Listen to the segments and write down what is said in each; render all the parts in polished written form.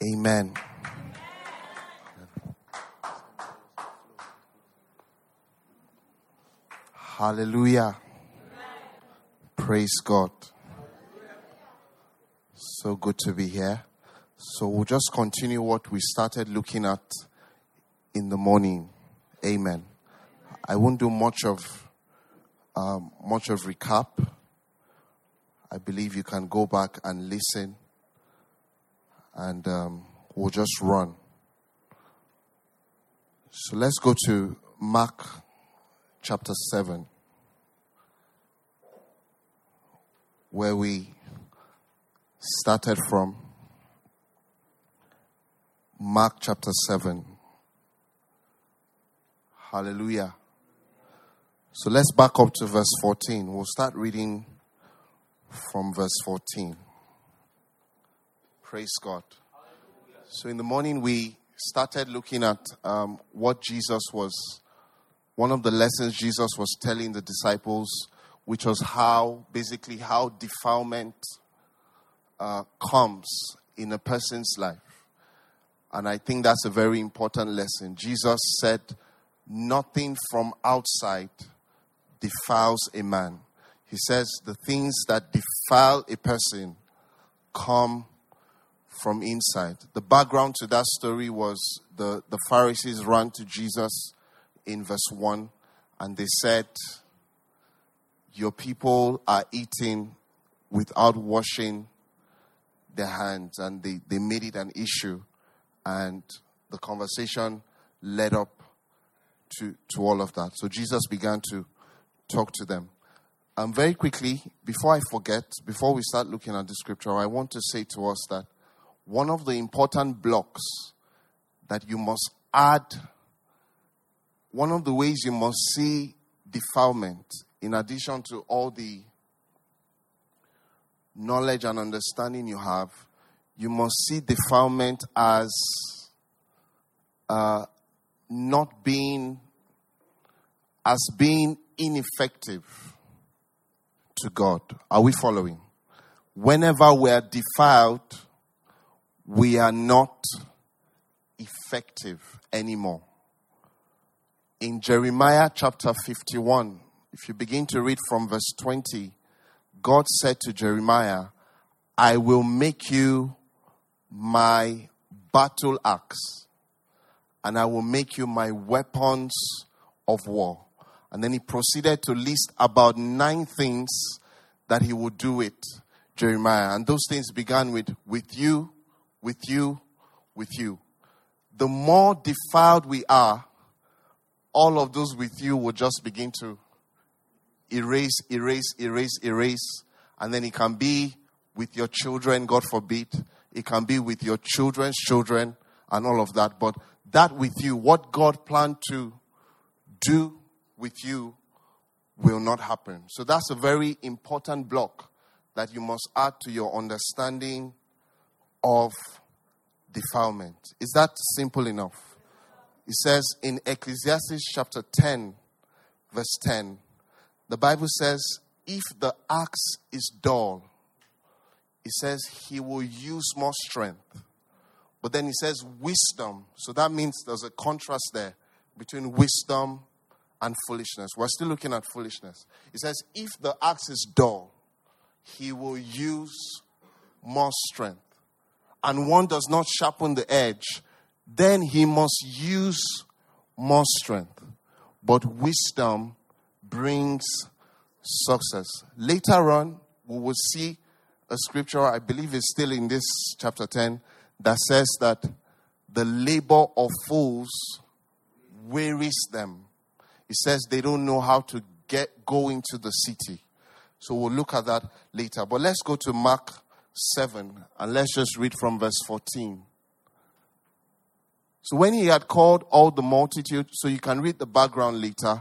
Amen. Hallelujah. Praise God. So good to be here. So we'll just continue what we started looking at in the morning. Amen. I won't do much of recap. I believe you can go back and listen, and we'll just run. So let's go to Mark chapter 7, where we started from. Mark chapter 7. Hallelujah. So let's back up to verse 14. We'll start reading from verse 14. Praise God. So in the morning we started looking at what Jesus was, one of the lessons Jesus was telling the disciples, which was how defilement comes in a person's life. And I think that's a very important lesson. Jesus said, nothing from outside defiles a man. He says the things that defile a person come from inside. The background to that story was the Pharisees ran to Jesus in verse 1 and they said, your people are eating without washing their hands, and they made it an issue, and the conversation led up to all of that. So Jesus began to talk to them. And very quickly, before I forget, before we start looking at the scripture, I want to say to us that one of the important blocks that you must add, one of the ways you must see defilement, in addition to all the knowledge and understanding you have, you must see defilement as being ineffective to God. Are we following? Whenever we are defiled, we are not effective anymore. In Jeremiah chapter 51, if you begin to read from verse 20, God said to Jeremiah, I will make you my battle axe, and I will make you my weapons of war. And then he proceeded to list about 9 things that he would do with Jeremiah. And those things began with you, with you, with you. The more defiled we are, all of those with you will just begin to erase. And then it can be with your children, God forbid. It can be with your children's children and all of that. But that with you, what God planned to do with you will not happen. So that's a very important block that you must add to your understanding of defilement. Is that simple enough? It says in Ecclesiastes chapter 10, verse 10, the Bible says, if the axe is dull, it says he will use more strength. But then it says wisdom. So that means there's a contrast there between wisdom and foolishness. We're still looking at foolishness. It says, if the axe is dull, he will use more strength. And one does not sharpen the edge, then he must use more strength. But wisdom brings success. Later on, we will see a scripture, I believe it's still in this chapter 10, that says that the labor of fools wearies them. It says they don't know how to go into the city. So we'll look at that later. But let's go to Mark 7 and let's just read from verse 14. So when he had called all the multitude, so you can read the background later,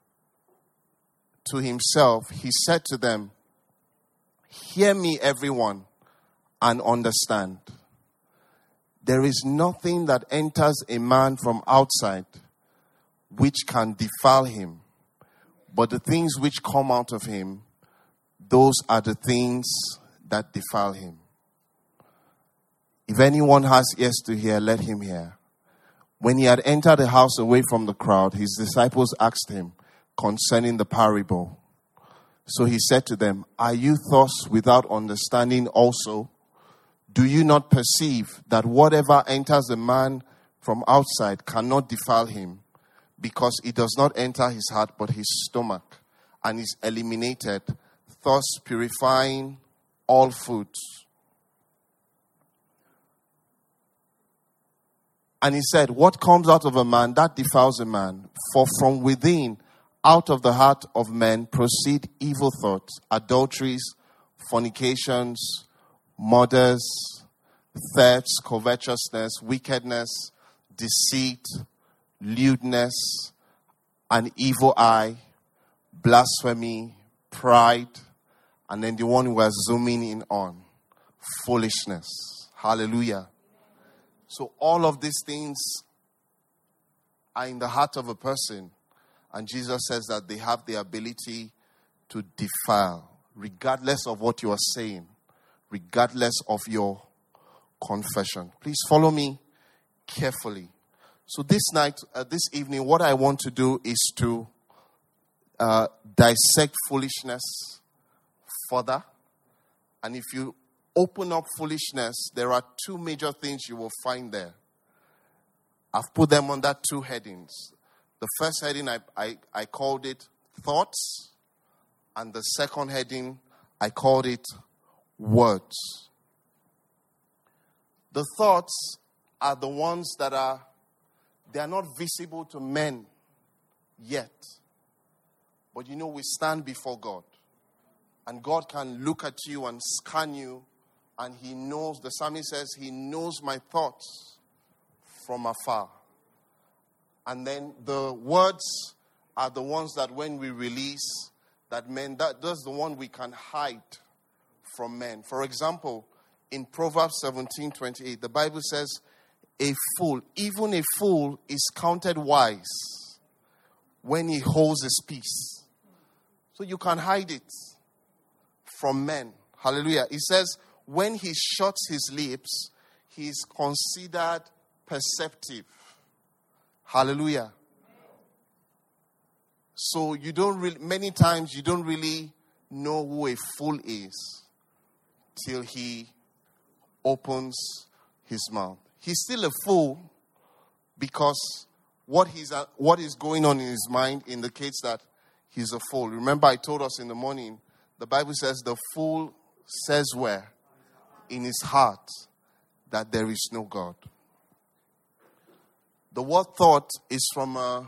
to himself, he said to them, hear me, everyone, and understand. There is nothing that enters a man from outside which can defile him, but the things which come out of him, those are the things that defile him. If anyone has ears to hear, let him hear. When he had entered the house away from the crowd, his disciples asked him concerning the parable. So he said to them, are you thus without understanding also? Do you not perceive that whatever enters a man from outside cannot defile him, because it does not enter his heart but his stomach, and is eliminated, thus purifying all foods? And he said, what comes out of a man, that defiles a man. For from within, out of the heart of men, proceed evil thoughts, adulteries, fornications, murders, thefts, covetousness, wickedness, deceit, lewdness, an evil eye, blasphemy, pride, and then the one we're zooming in on, foolishness. Hallelujah. So all of these things are in the heart of a person. And Jesus says that they have the ability to defile, regardless of what you are saying, regardless of your confession. Please follow me carefully. So this evening, what I want to do is to dissect foolishness further. And if you open up foolishness, there are two major things you will find there. I've put them under two headings. The first heading, I called it thoughts. And the second heading, I called it words. The thoughts are the ones that they are not visible to men yet. But we stand before God. And God can look at you and scan you. And he knows, the psalmist says, he knows my thoughts from afar. And then the words are the ones that when we release, that's the one we can hide from men. For example, in Proverbs 17:28, the Bible says, even a fool is counted wise when he holds his peace. So you can hide it from men. Hallelujah. It says, when he shuts his lips, he is considered perceptive. Hallelujah. So many times you don't really know who a fool is till he opens his mouth. He's still a fool because what is going on in his mind indicates that he's a fool. Remember, I told us in the morning, the Bible says the fool says where? In his heart that there is no God. The word thought is from a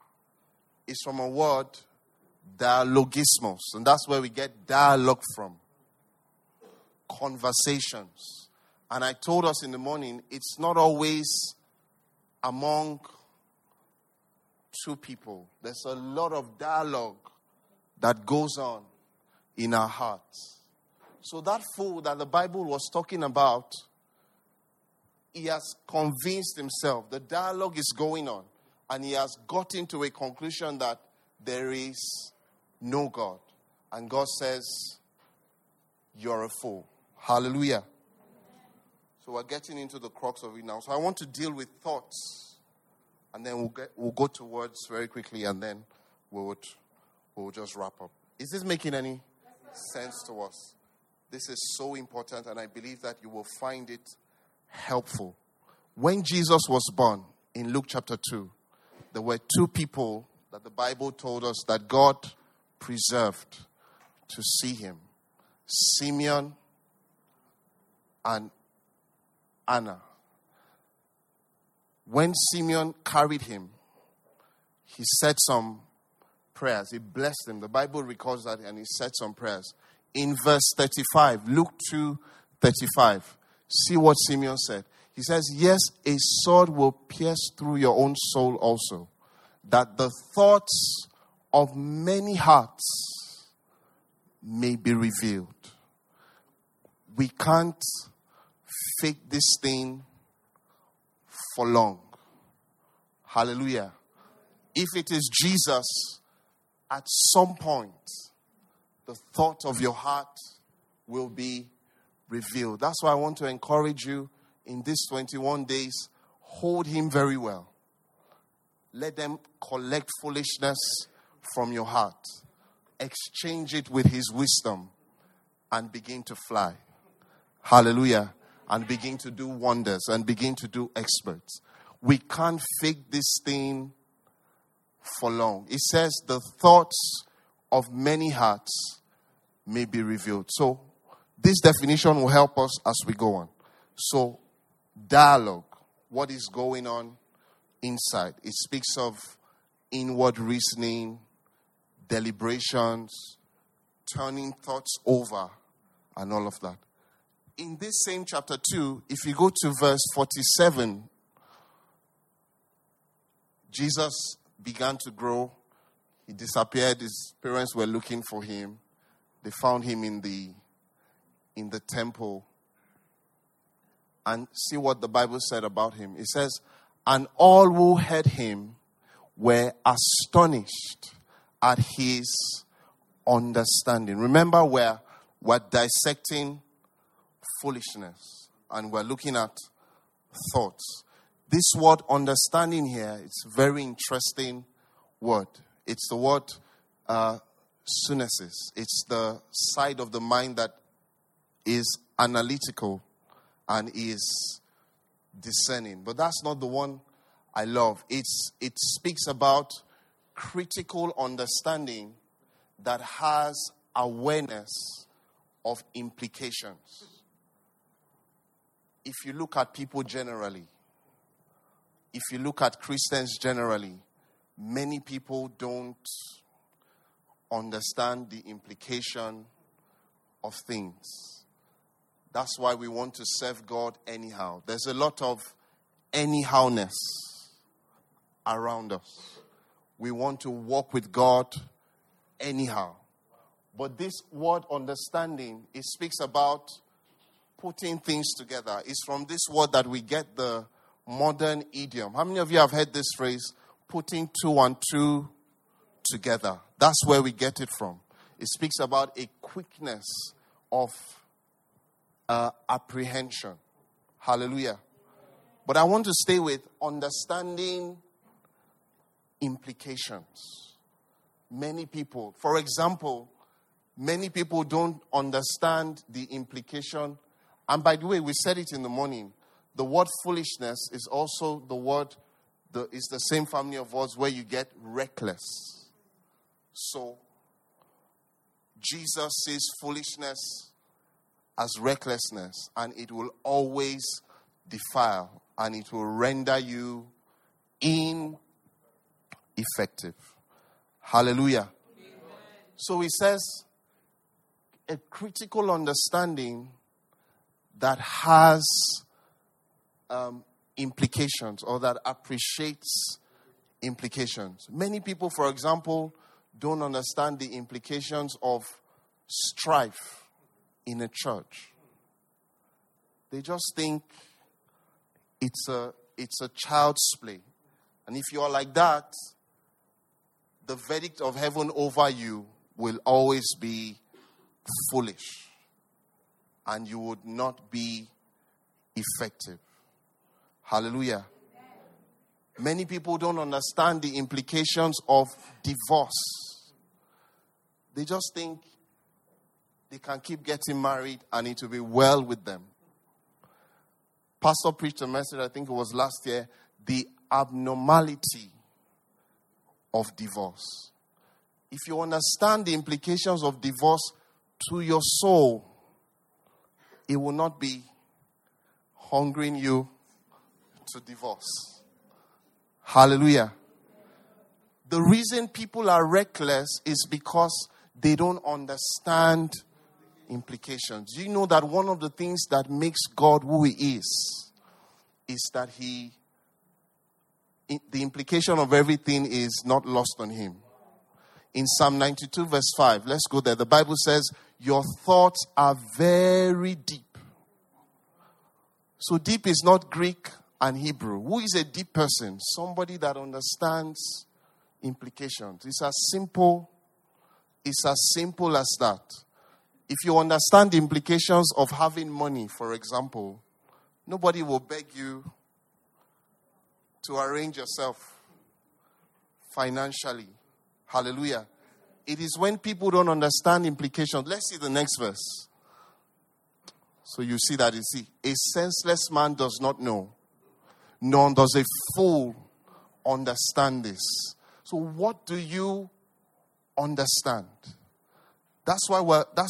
word dialogismos, and that's where we get dialogue from. Conversations. And I told us in the morning, it's not always among two people. There's a lot of dialogue that goes on in our hearts. So that fool that the Bible was talking about, he has convinced himself. The dialogue is going on. And he has gotten to a conclusion that there is no God. And God says, you're a fool. Hallelujah. So we're getting into the crux of it now. So I want to deal with thoughts. And then we'll go to words very quickly. And then we'll just wrap up. Is this making any sense to us? This is so important. And I believe that you will find it helpful. When Jesus was born in Luke chapter 2, there were two people that the Bible told us that God preserved to see him. Simeon and Anna. When Simeon carried him, he said some prayers. He blessed him. The Bible records that, and he said some prayers. In verse 35, Luke 2:35, see what Simeon said. He says, yes, a sword will pierce through your own soul also, that the thoughts of many hearts may be revealed. We can't fake this thing for long. Hallelujah. If it is Jesus, at some point, the thought of your heart will be revealed. That's why I want to encourage you in these 21 days, hold him very well. Let them collect foolishness from your heart. Exchange it with his wisdom and begin to fly. Hallelujah. And begin to do wonders and begin to do exploits. We can't fake this thing for long. It says the thoughts of many hearts may be revealed. So this definition will help us as we go on. So dialogue, what is going on inside? It speaks of inward reasoning, deliberations, turning thoughts over, and all of that. In this same chapter 2, if you go to verse 47, Jesus began to grow. He disappeared. His parents were looking for him. They found him in the temple. And see what the Bible said about him. It says, and all who heard him were astonished at his understanding. Remember, we're dissecting foolishness and we're looking at thoughts. This word understanding here, it's a very interesting word. It's the word synesis. It's the side of the mind that is analytical and is discerning. But that's not the one I love. It speaks about critical understanding that has awareness of implications. If you look at people generally, if you look at Christians generally, many people don't understand the implication of things. That's why we want to serve God anyhow. There's a lot of anyhowness around us. We want to walk with God anyhow. But this word understanding, it speaks about putting things together. It's from this word that we get the modern idiom. How many of you have heard this phrase, putting two and two together? That's where we get it from. It speaks about a quickness of apprehension. Hallelujah. But I want to stay with understanding implications. Many people, for example, many people don't understand the implication. And by the way, we said it in the morning. The word foolishness is also the word, it's the same family of words where you get reckless. So, Jesus sees foolishness as recklessness, and it will always defile, and it will render you ineffective. Hallelujah. Amen. So he says, a critical understanding that has implications, or that appreciates implications. Many people, for example, don't understand the implications of strife in a church. They just think it's a child's play. And if you are like that, the verdict of heaven over you will always be foolish. And you would not be effective. Hallelujah. Many people don't understand the implications of divorce. They just think they can keep getting married and it will be well with them. Pastor preached a message, I think it was last year, the abnormality of divorce. If you understand the implications of divorce to your soul, it will not be hungering you to divorce. Hallelujah. The reason people are reckless is because they don't understand implications. You know that one of the things that makes God who he is that the implication of everything is not lost on him. In Psalm 92 verse 5, let's go there. The Bible says, your thoughts are very deep. So deep is not Greek and Hebrew. Who is a deep person? Somebody that understands implications. It's as simple as that. If you understand the implications of having money, for example, Nobody will beg you to arrange yourself financially. Hallelujah. It is when people don't understand implications. Let's see the next verse. So you see that, a senseless man does not know, nor does a fool understand this. So what do you understand? That's why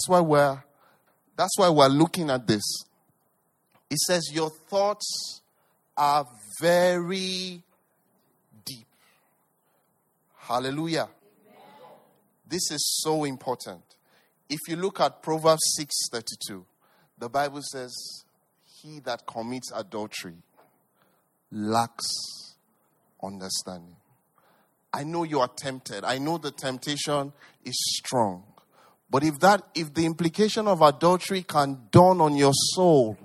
we're looking at this. It says your thoughts are very deep. Hallelujah. This is so important. If you look at Proverbs 6:32, the Bible says, he that commits adultery lacks understanding. I know you are tempted. I know the temptation is strong. But if the implication of adultery can dawn on your soul,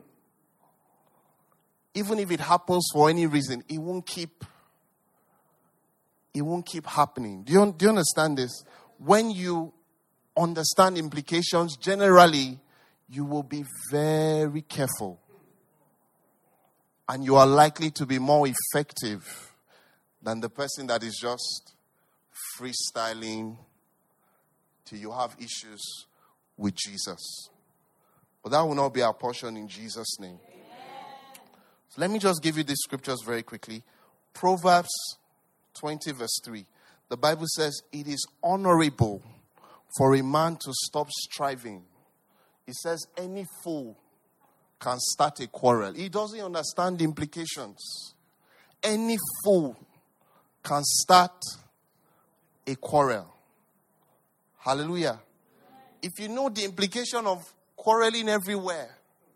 even if it happens for any reason, it won't keep happening. Do you understand this? When you understand implications, generally, you will be very careful. And you are likely to be more effective than the person that is just freestyling till you have issues with Jesus. But that will not be our portion in Jesus' name. So let me just give you these scriptures very quickly. Proverbs 20 verse 3. The Bible says, it is honorable for a man to stop striving. It says any fool can start a quarrel. He doesn't understand the implications. Any fool can start a quarrel. Hallelujah. If you know the implication of quarreling everywhere,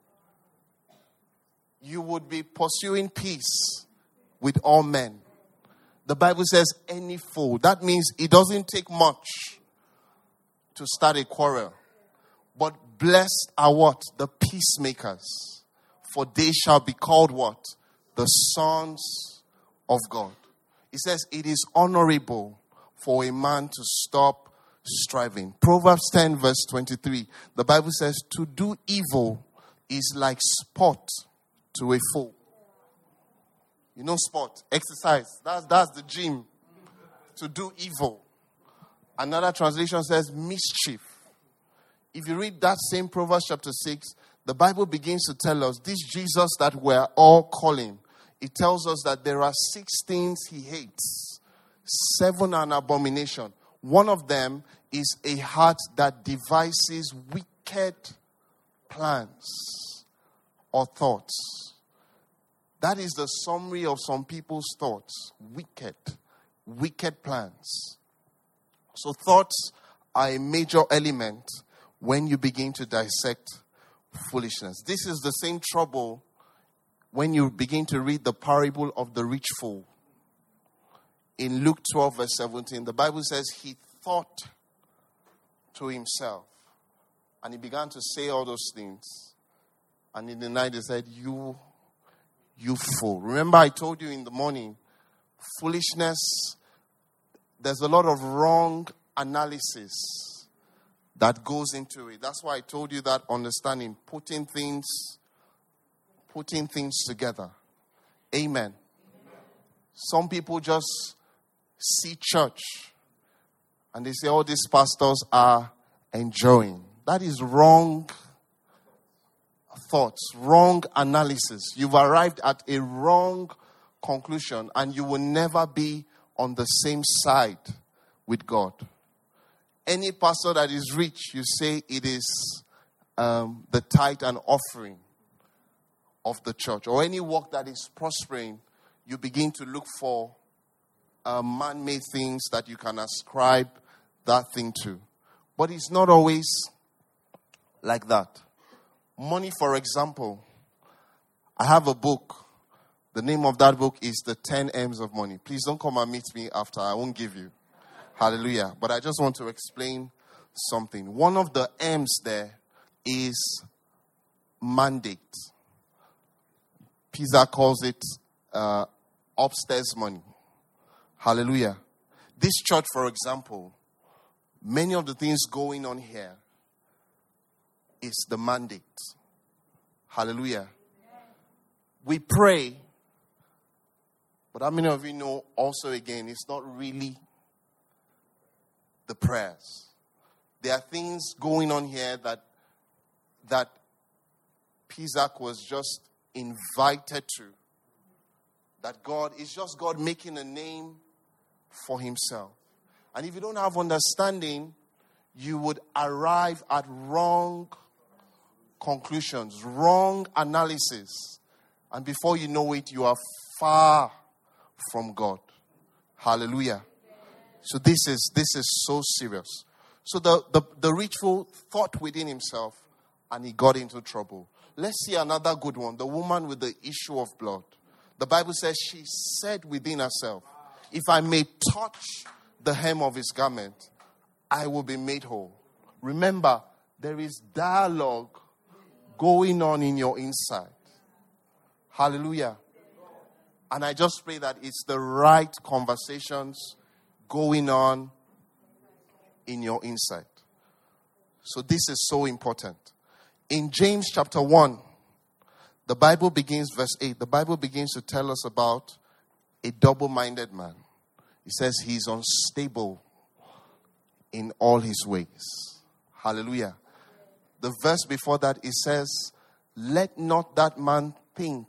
you would be pursuing peace with all men. The Bible says any fool. That means it doesn't take much to start a quarrel. But blessed are what? The peacemakers. For they shall be called what? The sons of God. It says it is honorable for a man to stop striving. Proverbs 10 verse 23. The Bible says to do evil is like sport to a fool. You know sport, exercise. That's the gym. To do evil. Another translation says mischief. If you read that same Proverbs chapter 6, the Bible begins to tell us this Jesus that we're all calling. It tells us that there are 6 things he hates. 7 are an abomination. One of them is a heart that devises wicked plans or thoughts. That is the summary of some people's thoughts. Wicked plans. So thoughts are a major element when you begin to dissect foolishness. This is the same trouble when you begin to read the parable of the rich fool. In Luke 12 verse 17, the Bible says he thought to himself. And he began to say all those things. And in the night he said, You fool. Remember I told you in the morning, foolishness, there's a lot of wrong analysis that goes into it. That's why I told you that understanding, putting things together. Amen. Some people just see church and they say, oh, these pastors are enjoying. That is wrong thoughts, wrong analysis. You've arrived at a wrong conclusion and you will never be on the same side with God. Any pastor that is rich, you say it is the tithe and offering of the church. Or any work that is prospering, you begin to look for man-made things that you can ascribe that thing to. But it's not always like that. Money, for example. I have a book. The name of that book is The 10 M's of Money. Please don't come and meet me after. I won't give you. Hallelujah. But I just want to explain something. One of the M's there is mandate. Pizza calls it upstairs money. Hallelujah. This church, for example, many of the things going on here is the mandate. Hallelujah. we pray, but how many of you know also again, it's not really the prayers. There are things going on here that Pizak was just invited to. That God is just God making a name for himself. And if you don't have understanding, you would arrive at wrong conclusions, wrong analysis. And before you know it, you are far from God. Hallelujah. So this is so serious. So the rich fool thought within himself and he got into trouble. Let's see another good one. The woman with the issue of blood. The Bible says she said within herself, if I may touch the hem of his garment, I will be made whole. Remember, there is dialogue going on in your inside. Hallelujah. And I just pray that it's the right conversations going on in your inside. So this is so important. In James chapter 1, the Bible begins, verse 8. The Bible begins to tell us about a double-minded man. It says he's unstable in all his ways. Hallelujah. The verse before that, it says, let not that man think.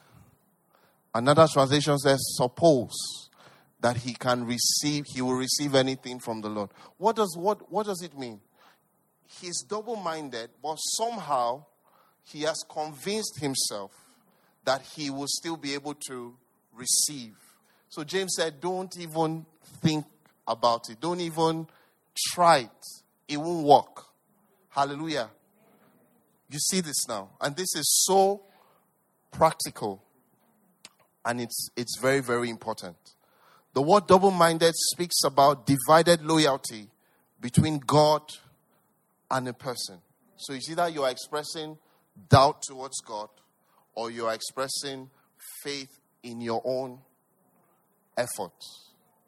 Another translation says, suppose that he will receive anything from the Lord. What does it mean? He's double-minded, but somehow he has convinced himself that he will still be able to receive. So James said, don't even think about it. Don't even try it. It won't work. Hallelujah. You see this now. And this is so practical. And it's very, very important. The word double-minded speaks about divided loyalty between God and a person. So it's either you are expressing doubt towards God or you are expressing faith in your own efforts.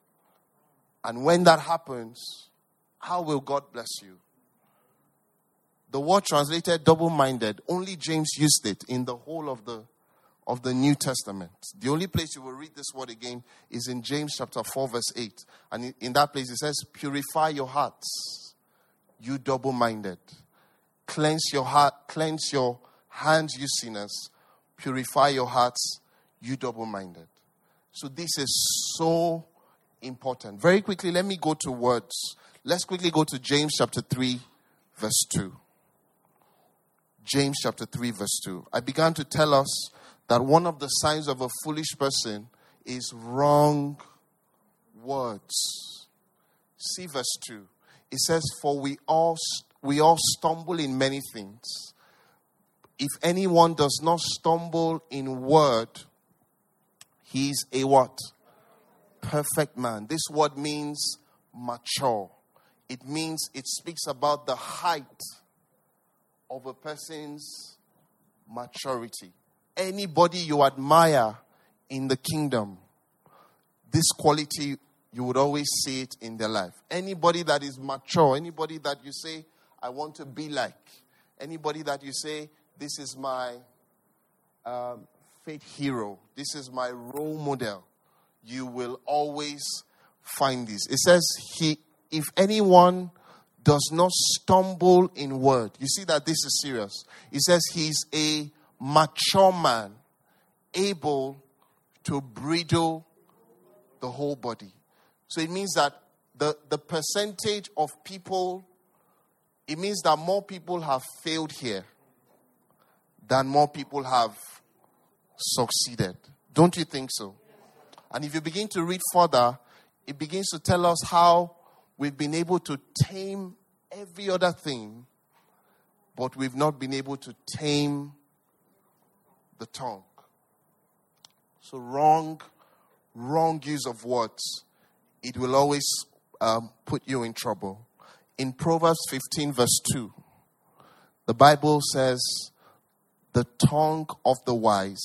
And when that happens, how will God bless you? The word translated double-minded, only James used it in the whole of the New Testament. The only place you will read this word again is in James chapter 4 verse 8. And in that place it says, purify your hearts, you double-minded. Cleanse your heart, cleanse your hands, you sinners. Purify your hearts, you double-minded. So this is so important. Very quickly, let me go to words. Let's quickly go to James chapter 3 verse 2. James chapter 3 verse 2. I began to tell us that one of the signs of a foolish person is wrong words. See verse 2. It says, for we all stumble in many things. If anyone does not stumble in word, he's a what? Perfect man. This word means mature. It speaks about the height of a person's maturity. Anybody you admire in the kingdom, this quality, you would always see it in their life. Anybody that is mature, anybody that you say, I want to be like, anybody that you say, this is my faith hero, this is my role model, you will always find this. It says, if anyone does not stumble in word. You see that this is serious. It says he's a mature man, able to bridle the whole body. So it means that the percentage of people, it means that more people have failed here than more people have succeeded. Don't you think so? And if you begin to read further, it begins to tell us how we've been able to tame every other thing, but we've not been able to tame the tongue. So wrong use of words, it will always put you in trouble. In Proverbs 15 verse 2, the Bible says, the tongue of the wise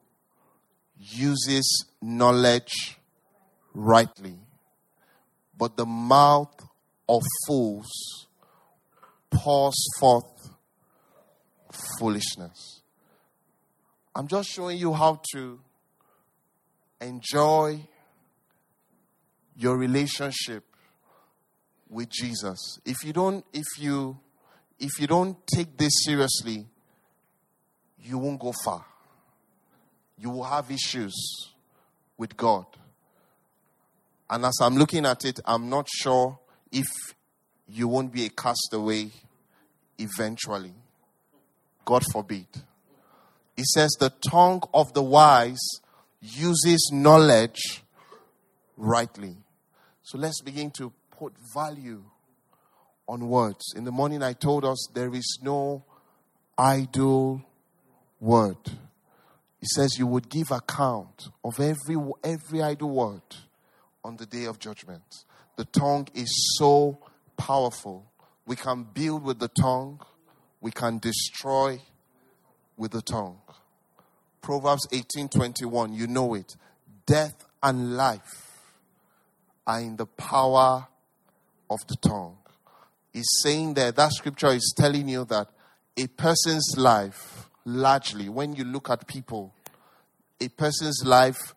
uses knowledge rightly, but the mouth of fools pours forth foolishness. I'm just showing you how to enjoy your relationship with Jesus. If you don't take this seriously, you won't go far. You will have issues with God. And as I'm looking at it, I'm not sure if you won't be a castaway eventually. God forbid. It says the tongue of the wise uses knowledge rightly. So let's begin to put value on words. In the morning I told us there is no idle word. It says you would give account of every idle word on the day of judgment. The tongue is so powerful. We can build with the tongue. We can destroy with the tongue. Proverbs 18:21, you know it. Death and life are in the power of the tongue. It's saying that scripture is telling you that a person's life, largely, when you look at people, a person's life,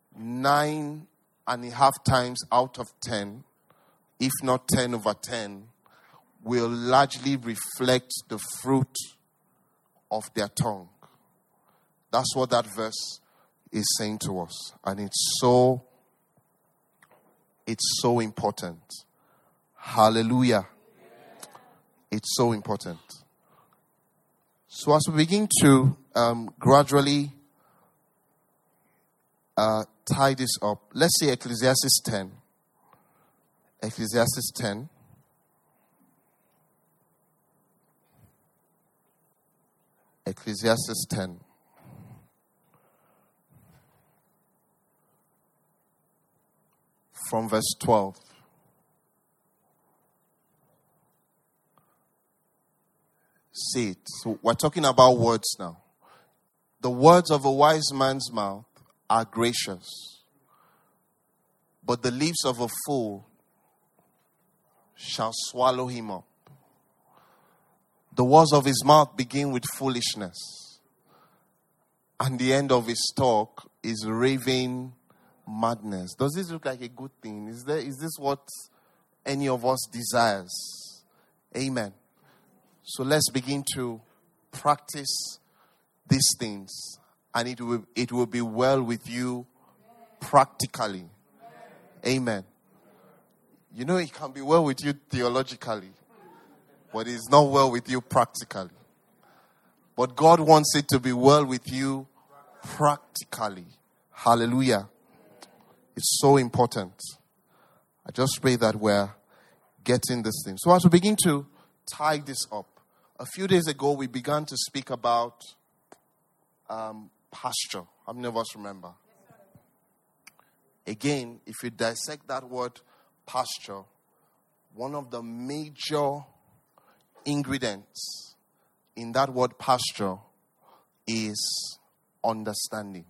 9.5 times out of 10, if not 10 over 10, will largely reflect the fruit of their tongue. That's what that verse is saying to us. And it's so important. Hallelujah. It's so important. So as we begin to gradually tie this up, let's see Ecclesiastes 10. Ecclesiastes 10. Ecclesiastes 10. From verse 12. See it. So we're talking about words now. The words of a wise man's mouth are gracious, but the lips of a fool shall swallow him up. The words of his mouth begin with foolishness, and the end of his talk is raving madness. Does this look like a good thing? Is this what any of us desires? Amen. So let's begin to practice these things, and it will be well with you practically. Amen. You know, it can be well with you theologically, but it's not well with you practically. But God wants it to be well with you practically. Hallelujah. It's so important. I just pray that we're getting this thing. So as we begin to tie this up, a few days ago we began to speak about pasture. How many of us remember? Again, if you dissect that word pasture, one of the major ingredients in that word pasture is understanding.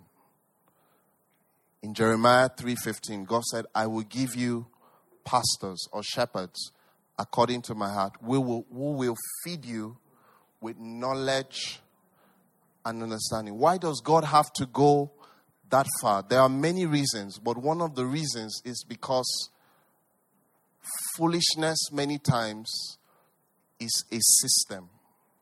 In Jeremiah 3:15, God said, I will give you pastors or shepherds according to my heart, who will feed you with knowledge and understanding. Why does God have to go that far? There are many reasons, but one of the reasons is because foolishness many times is a system.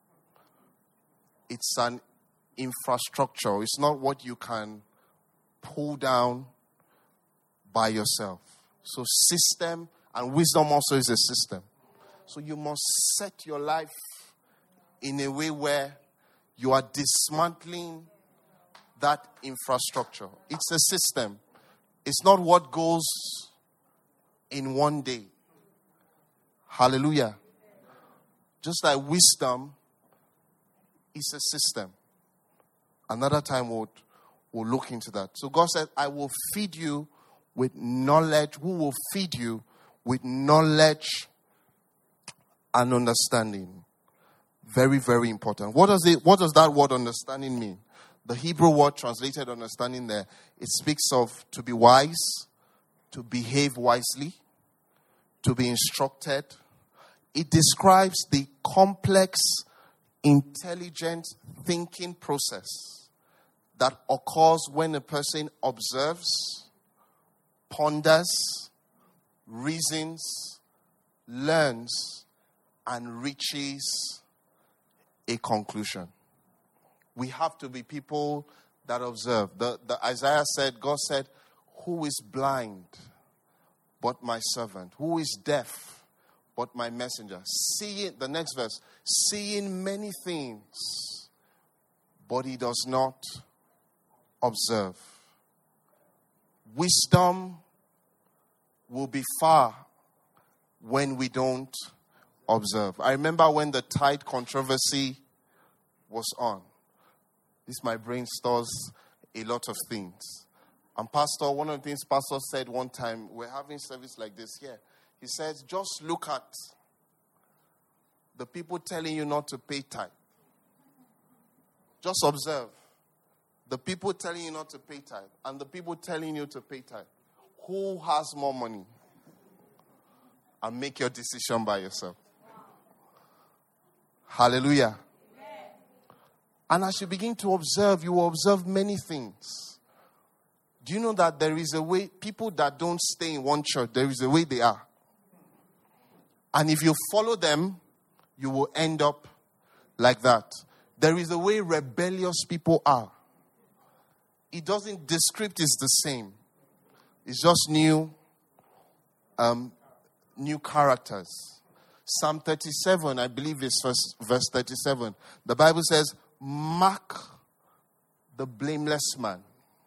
It's an infrastructure. It's not what you can pull down by yourself. So system and wisdom also is a system. So you must set your life in a way where you are dismantling that infrastructure. It's a system. It's not what goes in one day. Hallelujah. Just like wisdom is a system. Another time we'll look into that. So God said, I will feed you with knowledge. Who will feed you with knowledge and understanding? Very, very important. What does that word understanding mean? The Hebrew word translated understanding there, it speaks of to be wise, to behave wisely, to be instructed. It describes the complex, intelligent thinking process that occurs when a person observes, ponders, reasons, learns, and reaches a conclusion. We have to be people that observe. The Isaiah said, God said, who is blind but my servant? Who is deaf but my messenger? Seeing, the next verse, seeing many things, but he does not observe. Wisdom will be far when we don't observe. I remember when the tithe controversy was on. My brain stores a lot of things. And Pastor, one of the things Pastor said one time, we're having service like this here. He says, just look at the people telling you not to pay tithe. Just observe the people telling you not to pay tithe and the people telling you to pay tithe. Who has more money? And make your decision by yourself. Hallelujah. Amen. And as you begin to observe, you will observe many things. Do you know that there is a way, people that don't stay in one church, there is a way they are. And if you follow them, you will end up like that. There is a way rebellious people are. The script is the same. It's just new characters. Psalm 37, I believe it's verse 37. The Bible says, mark the blameless man,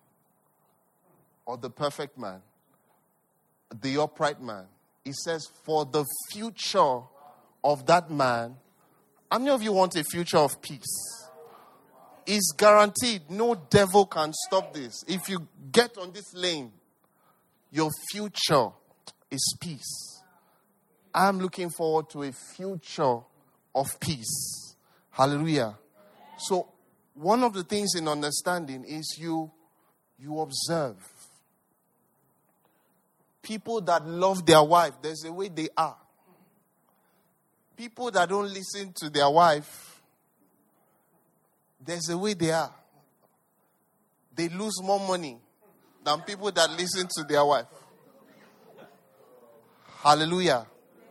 or the perfect man, the upright man. It says, for the future of that man. How many of you want a future of peace? It's guaranteed. No devil can stop this. If you get on this lane, your future is peace. I'm looking forward to a future of peace. Hallelujah. So, one of the things in understanding is you observe. People that love their wife, there's a way they are. People that don't listen to their wife, there's a way they are. They lose more money than people that listen to their wife. Hallelujah.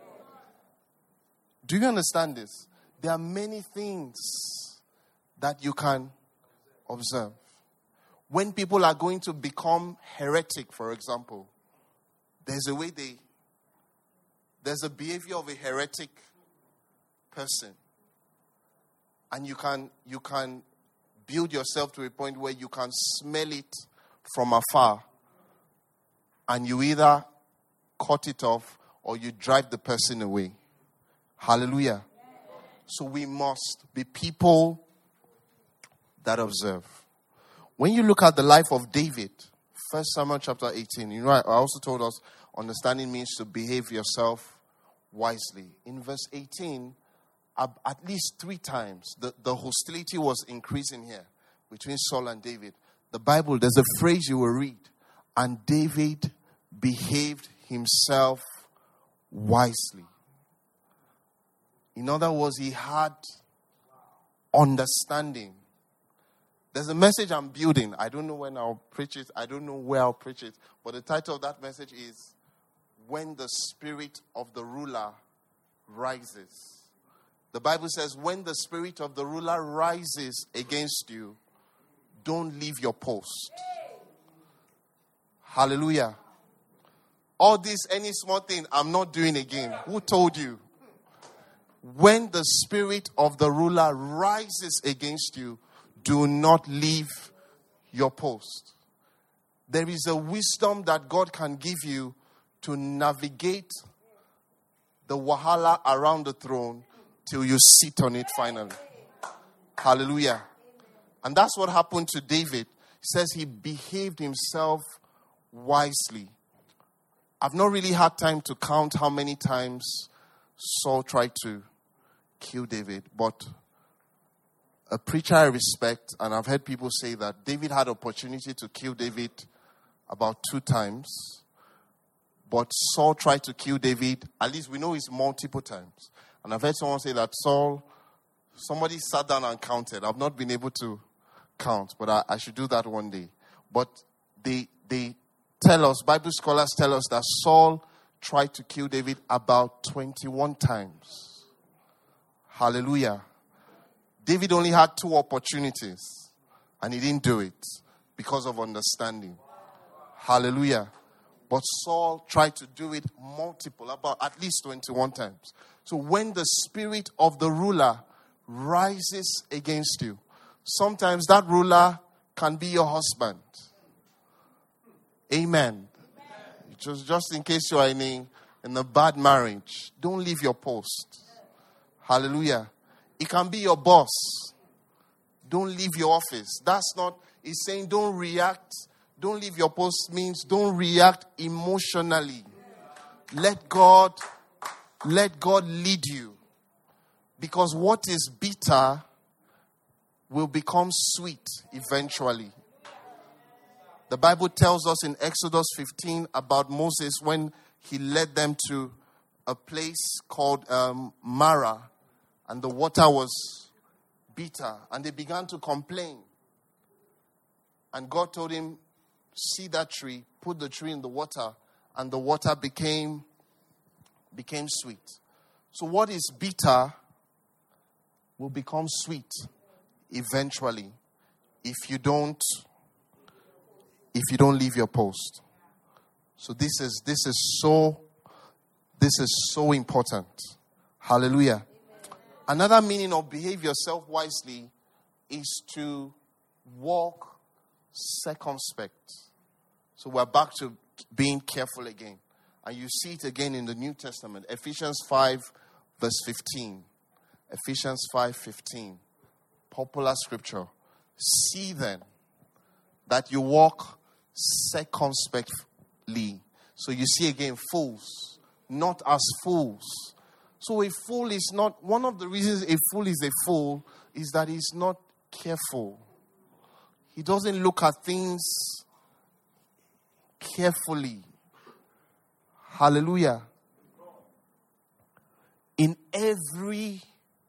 Do you understand this? There are many things that you can observe. When people are going to become heretic, for example, there's a behavior of a heretic person. And you can build yourself to a point where you can smell it from afar. And you either cut it off or you drive the person away. Hallelujah. So we must be people that observe. When you look at the life of David, 1 Samuel chapter 18, you know, I also told us understanding means to behave yourself wisely. In verse 18, at least 3 times, the hostility was increasing here between Saul and David. The Bible, there's a phrase you will read, and David behaved himself wisely. In other words, he had understanding. There's a message I'm building. I don't know when I'll preach it. I don't know where I'll preach it. But the title of that message is, When the Spirit of the Ruler Rises. The Bible says, when the spirit of the ruler rises against you, don't leave your post. Hallelujah. All this, any small thing, I'm not doing again. Who told you? When the spirit of the ruler rises against you, do not leave your post. There is a wisdom that God can give you to navigate the wahala around the throne till you sit on it finally. Hallelujah. And that's what happened to David. He says he behaved himself wisely. I've not really had time to count how many times Saul tried to kill David, but a preacher I respect, and I've heard people say that David had opportunity to kill David about 2 times, but Saul tried to kill David, at least we know it's multiple times. And I've heard someone say that somebody sat down and counted. I've not been able to count, but I should do that one day. But they tell us, Bible scholars tell us that Saul tried to kill David about 21 times. Hallelujah. David only had 2 opportunities, and he didn't do it because of understanding. Hallelujah. But Saul tried to do it multiple, about at least 21 times. So when the spirit of the ruler rises against you, sometimes that ruler can be your husband. Amen. Just in case you are in a bad marriage, don't leave your post. Hallelujah. It can be your boss. Don't leave your office. That's not, it's saying don't react. Don't leave your post means don't react emotionally. Let God lead you. Because what is bitter will become sweet eventually. The Bible tells us in Exodus 15 about Moses when he led them to a place called Marah, and the water was bitter, and they began to complain. And God told him, see that tree, put the tree in the water, and the water became sweet. So what is bitter will become sweet eventually if you don't leave your post. So this is so important. Hallelujah. Another meaning of behave yourself wisely is to walk circumspect. So we're back to being careful again. And you see it again in the New Testament. Ephesians 5 verse 15. Ephesians 5:15. Popular scripture. See then that you walk circumspectly. So you see again, fools, not as fools. So a fool is not, one of the reasons a fool is a fool is that he's not careful. He doesn't look at things carefully. Hallelujah. In every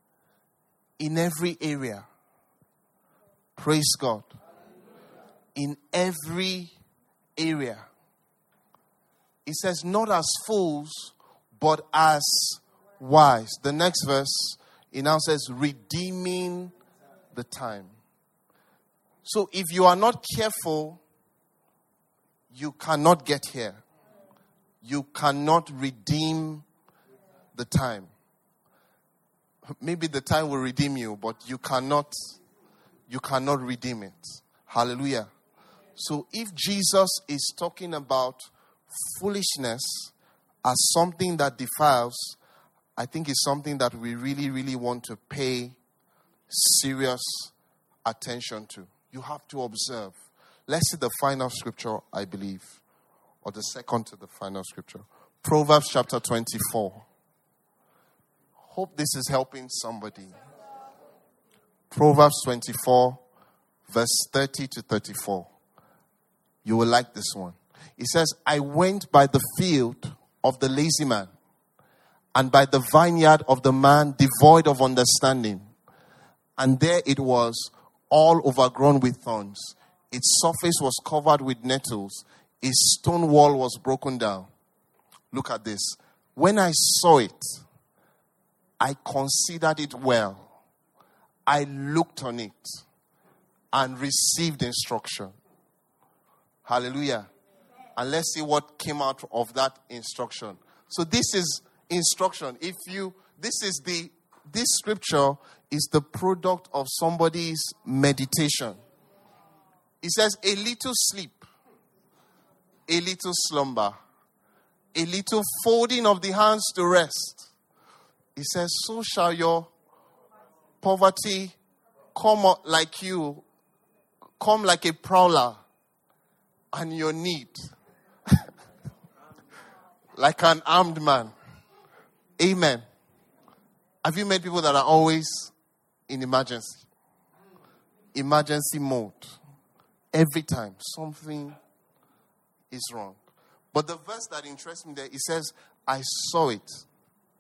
area. Praise God. In every area. It says, not as fools, but as wise. The next verse, it now says, redeeming the time. So if you are not careful, you cannot get here. You cannot redeem the time. Maybe the time will redeem you, but you cannot redeem it. Hallelujah. So if Jesus is talking about foolishness as something that defiles, I think it's something that we really, really want to pay serious attention to. You have to observe. Let's see the final scripture, I believe, or the second to the final scripture. Proverbs chapter 24. Hope this is helping somebody. Proverbs 24, verse 30 to 34. You will like this one. It says, I went by the field of the lazy man, and by the vineyard of the man devoid of understanding. And there it was, all overgrown with thorns. Its surface was covered with nettles. Its stone wall was broken down. Look at this. When I saw it, I considered it well. I looked on it and received instruction. Hallelujah. And let's see what came out of that instruction. So this is instruction. This scripture is the product of somebody's meditation. It says, a little sleep, a little slumber, a little folding of the hands to rest. It says, so shall your poverty come like you, come like a prowler, and your need like an armed man. Amen. Have you met people that are always in emergency mode? Every time something is wrong. But the verse that interests me there, it says, I saw it.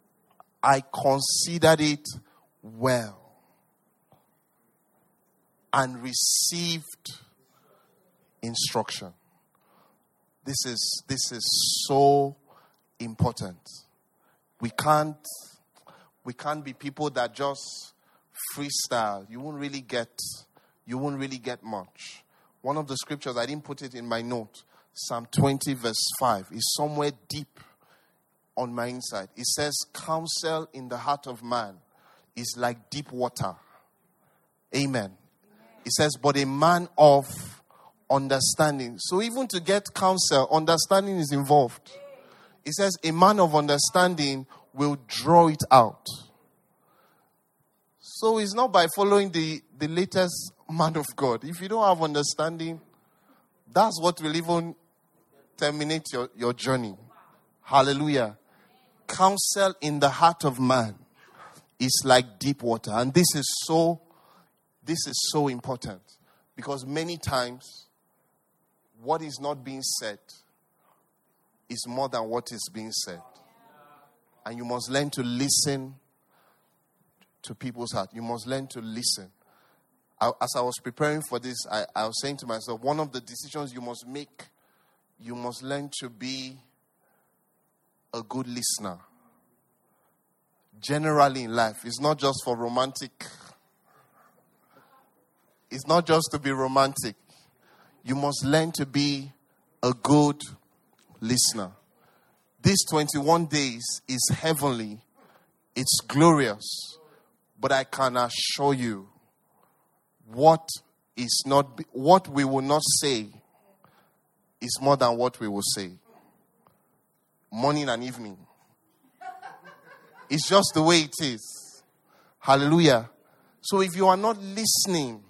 I considered it well. and received instruction. This is so important. We can't be people that just freestyle. You won't really get much. One of the scriptures, I didn't put it in my note, Psalm 20 verse 5, is somewhere deep on my inside. It says, counsel in the heart of man is like deep water. Amen. It says, but a man of understanding. So even to get counsel, understanding is involved. It says, a man of understanding will draw it out. So it's not by following the latest man of God. If you don't have understanding, that's what will even terminate your journey. Hallelujah. Counsel in the heart of man is like deep water. And this is so important. Because many times, what is not being said is more than what is being said. And you must learn to listen to people's heart. You must learn to listen. As I was preparing for this, I was saying to myself, one of the decisions you must make, you must learn to be a good listener. Generally in life, it's not just for romantic. It's not just to be romantic. You must learn to be a good listener. These 21 days is heavenly. It's glorious. But I can assure you, what we will not say is more than what we will say. Morning and evening. It's just the way it is. Hallelujah. So if you are not listening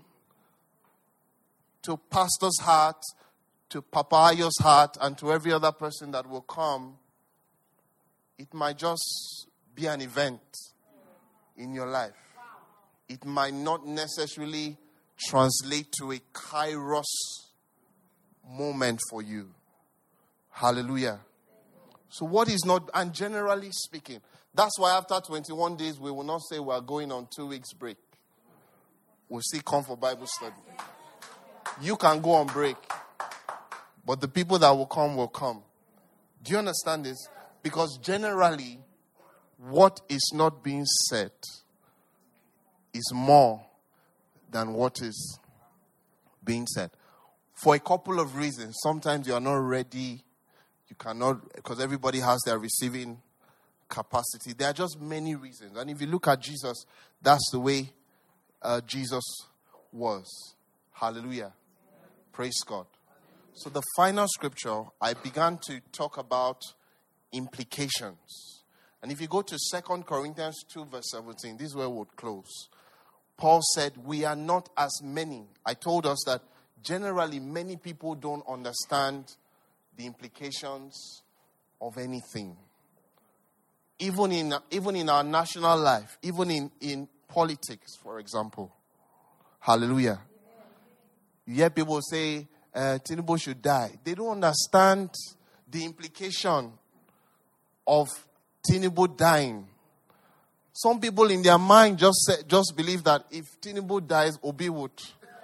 to pastor's heart, to Papa Ayo's heart, and to every other person that will come, it might just be an event in your life. It might not necessarily translate to a kairos moment for you. Hallelujah. So what is not, and generally speaking, that's why after 21 days, we will not say we are going on 2 weeks break. We'll still come for Bible study. You can go on break, but the people that will come. Do you understand this? Because generally, what is not being said is more than what is being said. For a couple of reasons. Sometimes you are not ready. You cannot, because everybody has their receiving capacity. There are just many reasons. And if you look at Jesus, that's the way Jesus was. Hallelujah. Praise God. So the final scripture, I began to talk about implications. And if you go to 2 Corinthians 2 verse 17, this is where we would close. Paul said, we are not as many. I told us that generally many people don't understand the implications of anything. Even in our national life, even in politics, for example. Hallelujah. You hear people say, Tinubu should die. They don't understand the implication of Tinubu dying. Some people in their mind just believe that if Tinubu dies, Obi would.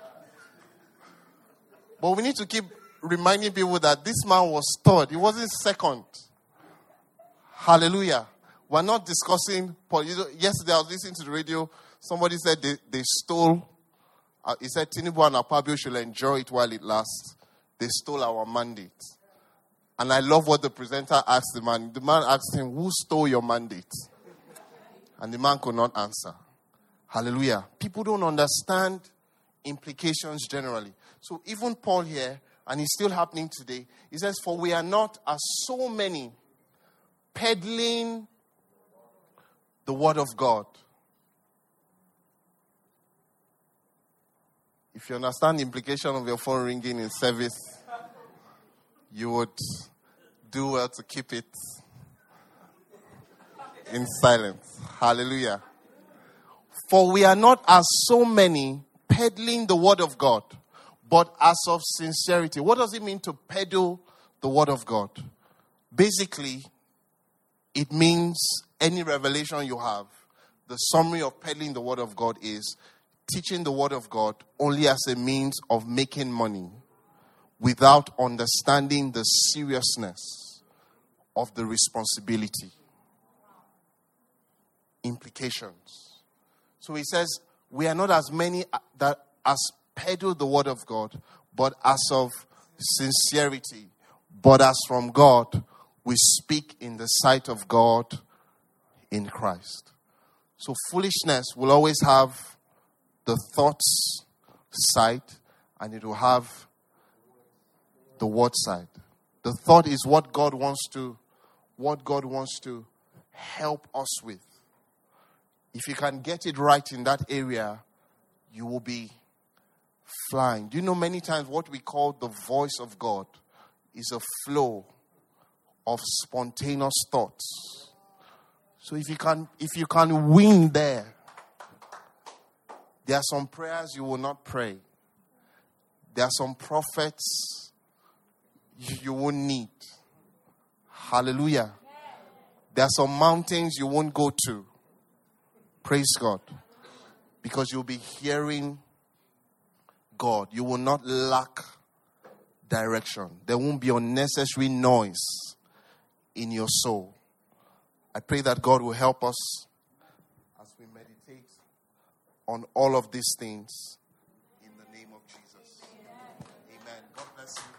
But we need to keep reminding people that this man was third. He wasn't second. Hallelujah. We're not discussing. Yesterday I was listening to the radio. Somebody said they stole. He said Tinubu and Akpabio should enjoy it while it lasts. They stole our mandate. And I love what the presenter asked the man. The man asked him, who stole your mandate? And the man could not answer. Hallelujah. People don't understand implications generally. So even Paul here, and it's still happening today, he says, for we are not as so many peddling the word of God. If you understand the implication of your phone ringing in service, you would do well to keep it in silence. Hallelujah. For we are not as so many peddling the word of God, but as of sincerity. What does it mean to peddle the word of God? Basically, it means any revelation you have. The summary of peddling the word of God is teaching the word of God only as a means of making money without understanding the seriousness of the responsibility. Implications. So he says, we are not as many that as peddle the word of God, but as of sincerity, but as from God, we speak in the sight of God in Christ. So foolishness will always have the thoughts side, and it will have the word side. The thought is what God wants to help us with. If you can get it right in that area, you will be flying. Do you know many times what we call the voice of God is a flow of spontaneous thoughts. So if you can win there are some prayers you will not pray. There are some prophets you won't need. Hallelujah. There are some mountains you won't go to. Praise God. Because you'll be hearing God. You will not lack direction. There won't be unnecessary noise in your soul. I pray that God will help us as we meditate on all of these things in the name of Jesus. Amen. God bless you.